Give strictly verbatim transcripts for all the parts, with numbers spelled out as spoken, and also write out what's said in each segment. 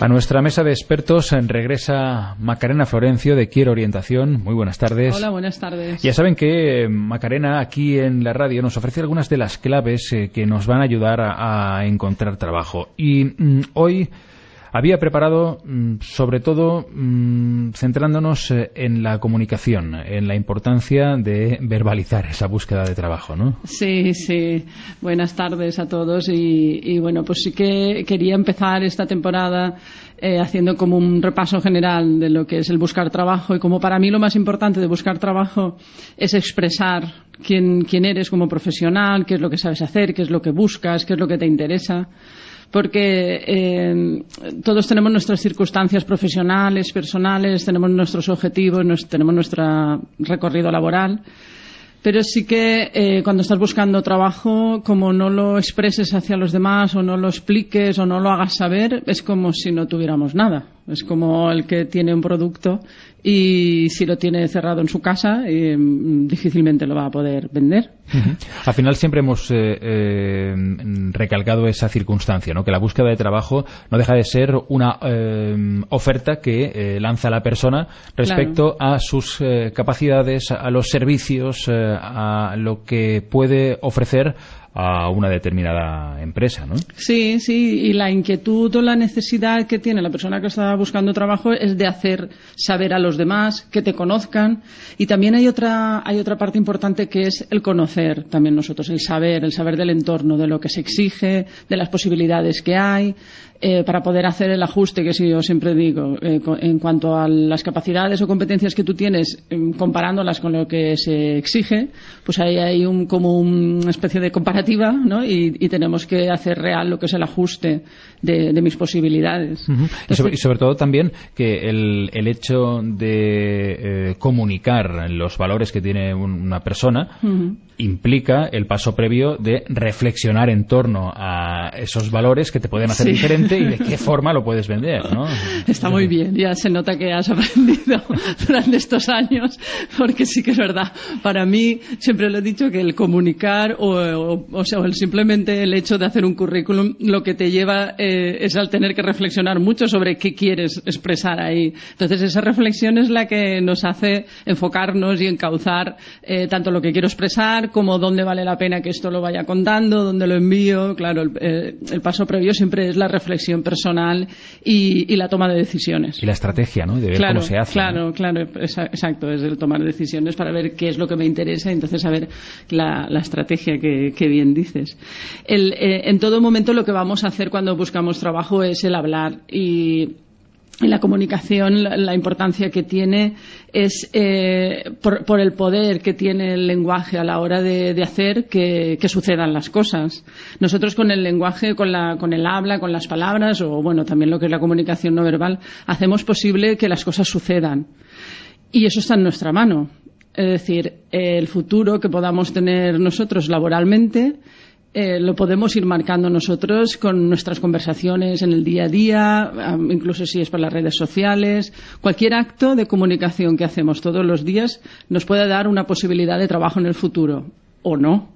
A nuestra mesa de expertos regresa Macarena Florencio de Quiero Orientación. Muy buenas tardes. Hola, buenas tardes. Ya saben que Macarena aquí en la radio nos ofrece algunas de las claves eh, que nos van a ayudar a, a encontrar trabajo. Y mm, hoy había preparado, mm, sobre todo, mm, centrándonos eh, en la comunicación, en la importancia de verbalizar esa búsqueda de trabajo, ¿no? Sí, sí. Buenas tardes a todos. Y, y bueno, pues sí que quería empezar esta temporada eh, haciendo como un repaso general de lo que es el buscar trabajo. Y como para mí lo más importante de buscar trabajo es expresar quién, quién eres como profesional, qué es lo que sabes hacer, qué es lo que buscas, qué es lo que te interesa. Porque eh, todos tenemos nuestras circunstancias profesionales, personales, tenemos nuestros objetivos, nos, tenemos nuestro recorrido laboral, pero sí que eh, cuando estás buscando trabajo, como no lo expreses hacia los demás o no lo expliques o no lo hagas saber, es como si no tuviéramos nada. Es como el que tiene un producto y si lo tiene cerrado en su casa, eh, difícilmente lo va a poder vender. Uh-huh. Al final siempre hemos eh, eh, recalcado esa circunstancia, ¿no? Que la búsqueda de trabajo no deja de ser una eh, oferta que eh, lanza la persona respecto claro. a sus eh, capacidades, a los servicios, eh, a lo que puede ofrecer a una determinada empresa, ¿no? Sí, sí, y la inquietud o la necesidad que tiene la persona que está buscando trabajo es de hacer saber a los demás, que te conozcan, y también hay otra hay otra parte importante que es el conocer también nosotros, el saber, el saber del entorno, de lo que se exige, de las posibilidades que hay, eh, para poder hacer el ajuste que sí yo siempre digo, eh, en cuanto a las capacidades o competencias que tú tienes, eh, comparándolas con lo que se exige, pues ahí hay un, como una especie de comparativa, ¿no? Y, y tenemos que hacer real lo que es el ajuste de, de mis posibilidades. Uh-huh. Entonces, y, sobre, y sobre todo también que el, el hecho de eh, comunicar los valores que tiene una persona uh-huh. implica el paso previo de reflexionar en torno a esos valores que te pueden hacer sí. diferente y de qué forma lo puedes vender, ¿no? Está muy bien, ya se nota que has aprendido durante estos años, porque sí que es verdad. Para mí, siempre lo he dicho, que el comunicar o, o, o sea, el simplemente el hecho de hacer un currículum, lo que te lleva eh, es al tener que reflexionar mucho sobre qué quieres expresar ahí. Entonces, esa reflexión es la que nos hace enfocarnos y encauzar eh, tanto lo que quiero expresar como dónde vale la pena que esto lo vaya contando, dónde lo envío. Claro, el, eh, el paso previo siempre es la reflexión personal y, y la toma de decisiones. Y la estrategia, ¿no? De ver claro, cómo se hace. Claro, ¿no? claro, exacto, es el tomar decisiones para ver qué es lo que me interesa y entonces saber la, la estrategia que, que bien dices. El, eh, en todo momento lo que vamos a hacer cuando buscamos trabajo es el hablar y en la comunicación la, la importancia que tiene es eh, por, por el poder que tiene el lenguaje a la hora de, de hacer que, que sucedan las cosas. Nosotros con el lenguaje, con, la, con el habla, con las palabras o bueno también lo que es la comunicación no verbal, hacemos posible que las cosas sucedan y eso está en nuestra mano. Es decir, el futuro que podamos tener nosotros laboralmente Eh, lo podemos ir marcando nosotros con nuestras conversaciones en el día a día, um, incluso si es por las redes sociales. Cualquier acto de comunicación que hacemos todos los días nos puede dar una posibilidad de trabajo en el futuro, o no.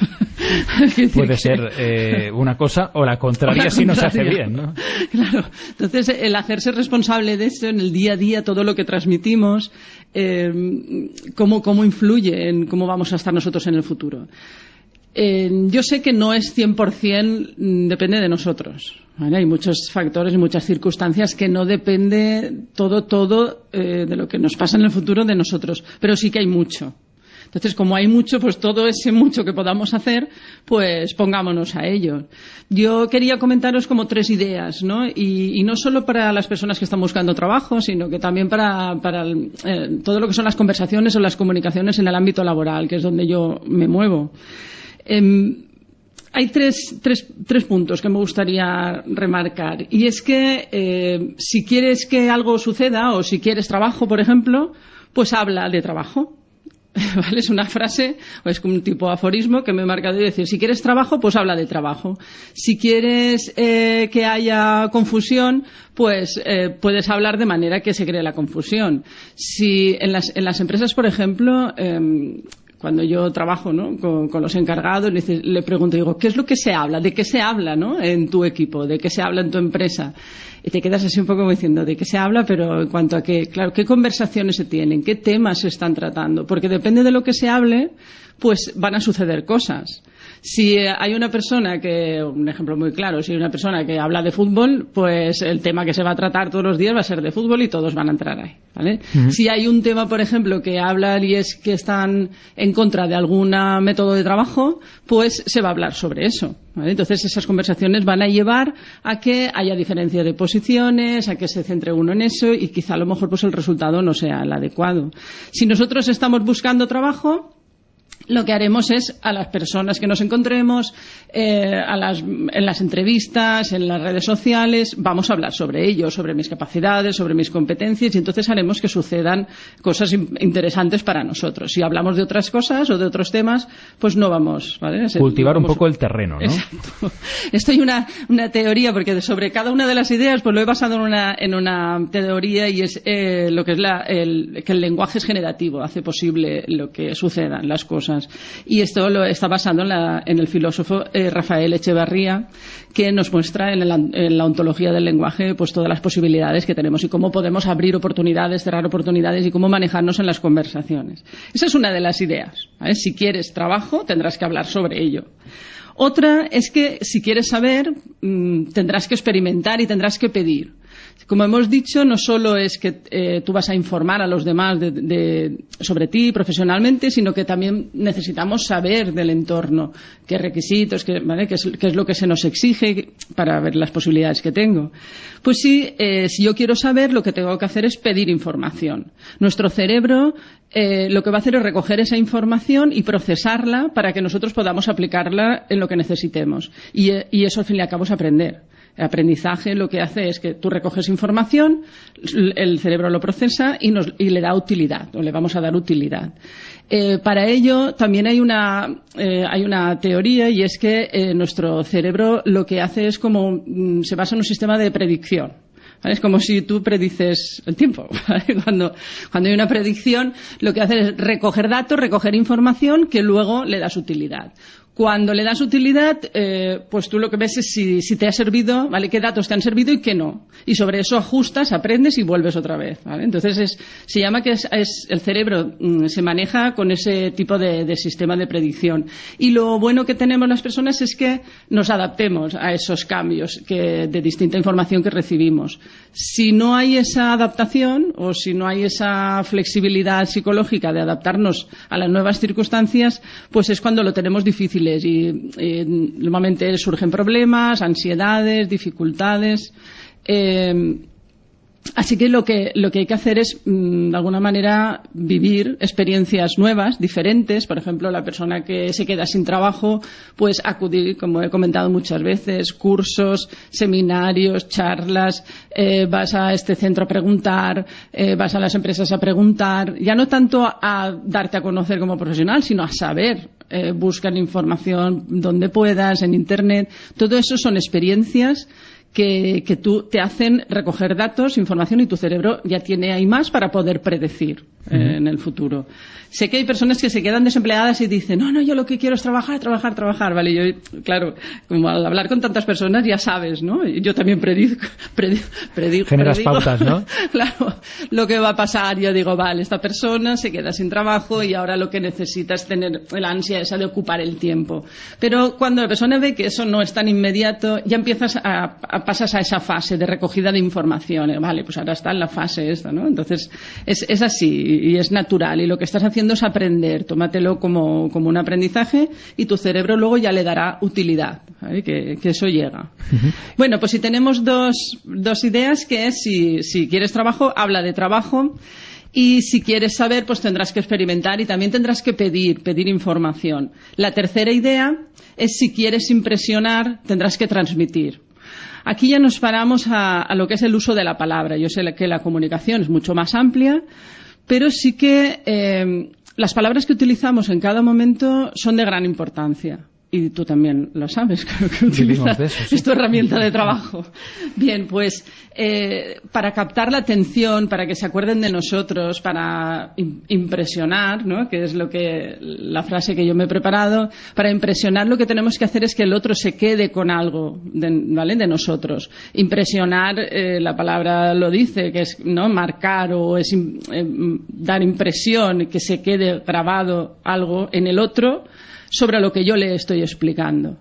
Puede ser eh, una cosa o la contraria, o la si no se hace bien, ¿no? Claro. Entonces, el hacerse responsable de eso en el día a día, todo lo que transmitimos, eh, cómo, cómo influye en cómo vamos a estar nosotros en el futuro. Eh, yo sé que no es cien por ciento depende de nosotros, ¿vale? Hay muchos factores y muchas circunstancias que no depende todo, todo eh, de lo que nos pasa en el futuro de nosotros, pero sí que hay mucho. Entonces, como hay mucho, pues todo ese mucho que podamos hacer, pues pongámonos a ello. Yo quería comentaros como tres ideas, ¿no? Y, y no solo para las personas que están buscando trabajo, sino que también para, para el, eh, todo lo que son las conversaciones o las comunicaciones en el ámbito laboral, que es donde yo me muevo. Eh, hay tres, tres, tres puntos que me gustaría remarcar. Y es que eh, si quieres que algo suceda o si quieres trabajo, por ejemplo, pues habla de trabajo. ¿Vale? Es una frase o es como un tipo de aforismo que me he marcado y decir, si quieres trabajo, pues habla de trabajo. Si quieres eh, que haya confusión, pues eh, puedes hablar de manera que se cree la confusión. Si en las, en las empresas, por ejemplo, eh, cuando yo trabajo, ¿no?, con, con los encargados, le, le pregunto, digo, ¿qué es lo que se habla? ¿De qué se habla, ¿no?, en tu equipo? ¿De qué se habla en tu empresa? Y te quedas así un poco diciendo, ¿de qué se habla? Pero en cuanto a qué, claro, ¿qué conversaciones se tienen? ¿Qué temas se están tratando? Porque depende de lo que se hable, pues van a suceder cosas. Si hay una persona que, un ejemplo muy claro, si hay una persona que habla de fútbol, pues el tema que se va a tratar todos los días va a ser de fútbol y todos van a entrar ahí, ¿vale? Uh-huh. Si hay un tema, por ejemplo, que hablan y es que están en contra de algún método de trabajo, pues se va a hablar sobre eso, ¿vale? Entonces esas conversaciones van a llevar a que haya diferencia de posiciones, a que se centre uno en eso y quizá a lo mejor pues el resultado no sea el adecuado. Si nosotros estamos buscando trabajo, lo que haremos es a las personas que nos encontremos, eh, a las, en las entrevistas, en las redes sociales, vamos a hablar sobre ello, sobre mis capacidades, sobre mis competencias y entonces haremos que sucedan cosas interesantes para nosotros. Si hablamos de otras cosas o de otros temas, pues no vamos, ¿vale? Cultivar vamos... un poco el terreno, ¿no? Exacto. Esto hay una, una teoría, porque sobre cada una de las ideas pues lo he basado en una, en una teoría y es eh, lo que es la, el, que el lenguaje es generativo, hace posible lo que sucedan las cosas. Y esto lo está basado en, la, en el filósofo eh, Rafael Echevarría, que nos muestra en, el, en la ontología del lenguaje pues todas las posibilidades que tenemos y cómo podemos abrir oportunidades, cerrar oportunidades y cómo manejarnos en las conversaciones. Esa es una de las ideas, ¿vale? Si quieres trabajo, tendrás que hablar sobre ello. Otra es que si quieres saber, mmm, tendrás que experimentar y tendrás que pedir. Como hemos dicho, no solo es que eh, tú vas a informar a los demás de, de, sobre ti profesionalmente, sino que también necesitamos saber del entorno, qué requisitos, qué, ¿vale? qué, es, qué es lo que se nos exige para ver las posibilidades que tengo. Pues sí, eh, si yo quiero saber, lo que tengo que hacer es pedir información. Nuestro cerebro eh, lo que va a hacer es recoger esa información y procesarla para que nosotros podamos aplicarla en lo que necesitemos. Y, y eso, al fin y al cabo, es aprender. El aprendizaje lo que hace es que tú recoges información, el cerebro lo procesa y, nos, y le da utilidad, o le vamos a dar utilidad. Eh, para ello también hay una, eh, hay una teoría y es que eh, nuestro cerebro lo que hace es como, mm, se basa en un sistema de predicción. ¿Vale? Es como si tú predices el tiempo. ¿Vale? Cuando, cuando hay una predicción, lo que hace es recoger datos, recoger información que luego le das utilidad. Cuando le das utilidad, eh, pues tú lo que ves es si, si te ha servido, ¿vale? Qué datos te han servido y qué no. Y sobre eso ajustas, aprendes y vuelves otra vez, ¿vale? Entonces es, se llama que es, es el cerebro mm, se maneja con ese tipo de, de sistema de predicción. Y lo bueno que tenemos las personas es que nos adaptemos a esos cambios que, de distinta información que recibimos. Si no hay esa adaptación o si no hay esa flexibilidad psicológica de adaptarnos a las nuevas circunstancias, pues es cuando lo tenemos difícil. Y, y normalmente surgen problemas, ansiedades, dificultades. Eh, así que lo que lo que hay que hacer es, de alguna manera, vivir experiencias nuevas, diferentes. Por ejemplo, la persona que se queda sin trabajo, pues acudir, como he comentado muchas veces, cursos, seminarios, charlas, eh, vas a este centro a preguntar, eh, vas a las empresas a preguntar, ya no tanto a, a darte a conocer como profesional, sino a saber. Eh, buscan información donde puedas, en Internet. Todo eso son experiencias que, que tú te hacen recoger datos, información y tu cerebro ya tiene ahí más para poder predecir eh, uh-huh. en el futuro. Sé que hay personas que se quedan desempleadas y dicen, no, no, yo lo que quiero es trabajar, trabajar, trabajar, ¿vale? Yo, claro, como al hablar con tantas personas ya sabes, ¿no? Yo también predigo, predigo, predigo generas predigo, pautas, ¿no? Claro, lo que va a pasar, yo digo, vale, esta persona se queda sin trabajo y ahora lo que necesita es tener la ansia esa de ocupar el tiempo. Pero cuando la persona ve que eso no es tan inmediato, ya empiezas a, a pasas a esa fase de recogida de información. Vale, pues ahora está en la fase esta, ¿no? Entonces, es, es así y es natural. Y lo que estás haciendo es aprender. Tómatelo como, como un aprendizaje y tu cerebro luego ya le dará utilidad, ¿vale? Que, que eso llega. Uh-huh. Bueno, pues si tenemos dos, dos ideas, que es si, si quieres trabajo, habla de trabajo. Y si quieres saber, pues tendrás que experimentar y también tendrás que pedir, pedir información. La tercera idea es si quieres impresionar, tendrás que transmitir. Aquí ya nos paramos a, a lo que es el uso de la palabra. Yo sé que la comunicación es mucho más amplia, pero sí que eh, las palabras que utilizamos en cada momento son de gran importancia. y tú también lo sabes, creo que utilizas de eso, sí. Es tu herramienta de trabajo. Bien, pues eh, para captar la atención, para que se acuerden de nosotros, para im- impresionar, ¿no? Que es lo que la frase que yo me he preparado, para impresionar lo que tenemos que hacer es que el otro se quede con algo, de, ¿vale? De nosotros. Impresionar, eh, la palabra lo dice, que es, ¿no? Marcar o es eh, dar impresión, que se quede grabado algo en el otro sobre lo que yo le estoy explicando.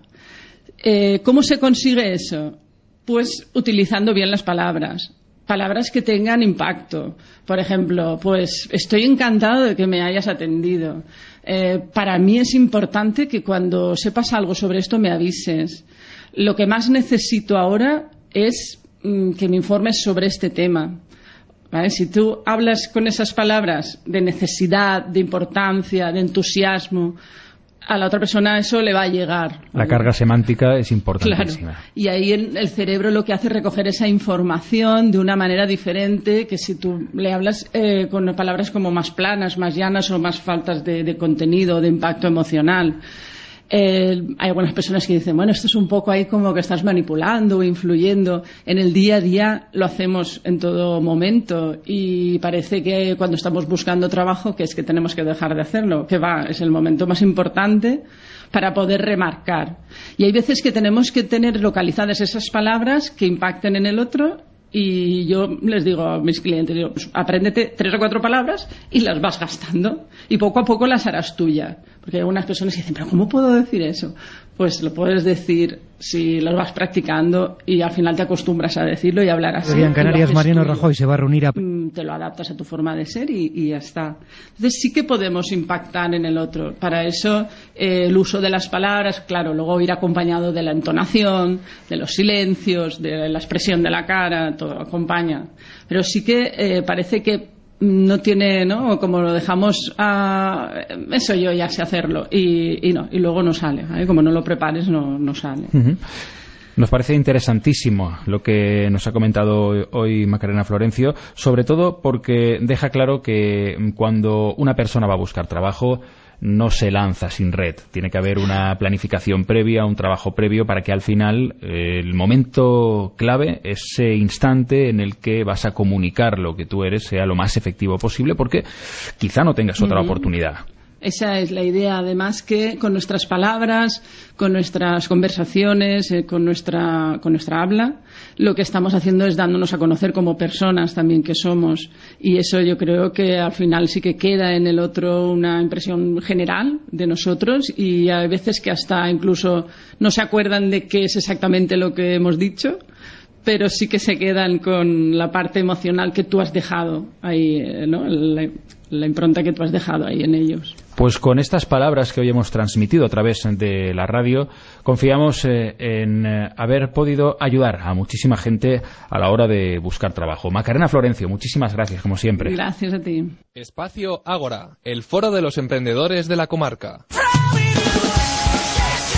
Eh, ¿Cómo se consigue eso? Pues utilizando bien las palabras. Palabras que tengan impacto. Por ejemplo, pues estoy encantado de que me hayas atendido. Eh, para mí es importante que cuando sepas algo sobre esto me avises. Lo que más necesito ahora es mm, que me informes sobre este tema. ¿Vale? Si tú hablas con esas palabras de necesidad, de importancia, de entusiasmo, a la otra persona eso le va a llegar. ¿Vale? La carga semántica es importantísima. Claro. Y ahí el cerebro lo que hace es recoger esa información de una manera diferente que si tú le hablas eh, con palabras como más planas, más llanas o más faltas de, de contenido, de impacto emocional. Eh, hay algunas personas que dicen, bueno, esto es un poco ahí como que estás manipulando o influyendo. En el día a día lo hacemos en todo momento y parece que cuando estamos buscando trabajo que es que tenemos que dejar de hacerlo, que va, es el momento más importante para poder remarcar. Y hay veces que tenemos que tener localizadas esas palabras que impacten en el otro. Y yo les digo a mis clientes, digo, pues, apréndete tres o cuatro palabras y las vas gastando. Y poco a poco las harás tuyas. Porque hay algunas personas que dicen, ¿pero cómo puedo decir eso? Pues lo puedes decir si lo vas practicando y al final te acostumbras a decirlo y hablar así. En Canarias, Mariano Rajoy se va a reunir a... Te lo adaptas a tu forma de ser y, y ya está. Entonces sí que podemos impactar en el otro. Para eso eh, el uso de las palabras, claro, luego ir acompañado de la entonación, de los silencios, de la expresión de la cara, todo acompaña. Pero sí que eh, parece que no tiene, ¿no? Como lo dejamos a... Eso yo ya sé hacerlo. Y, y no, y luego no sale. ¿eh? Como no lo prepares, no, no sale. Uh-huh. Nos parece interesantísimo lo que nos ha comentado hoy Macarena Florencio, sobre todo porque deja claro que cuando una persona va a buscar trabajo no se lanza sin red. Tiene que haber una planificación previa, un trabajo previo para que al final eh, el momento clave, ese instante en el que vas a comunicar lo que tú eres, sea lo más efectivo posible, porque quizá no tengas otra uh-huh. oportunidad. Esa es la idea, además, que con nuestras palabras, con nuestras conversaciones, eh, con nuestra con nuestra habla, lo que estamos haciendo es dándonos a conocer como personas también que somos. Y eso yo creo que al final sí que queda en el otro una impresión general de nosotros y hay veces que hasta incluso no se acuerdan de qué es exactamente lo que hemos dicho, pero sí que se quedan con la parte emocional que tú has dejado ahí, ¿no? La, la impronta que tú has dejado ahí en ellos. Pues con estas palabras que hoy hemos transmitido a través de la radio, confiamos eh, en eh, haber podido ayudar a muchísima gente a la hora de buscar trabajo. Macarena Florencio, muchísimas gracias, como siempre. Gracias a ti. Espacio Ágora, el foro de los emprendedores de la comarca.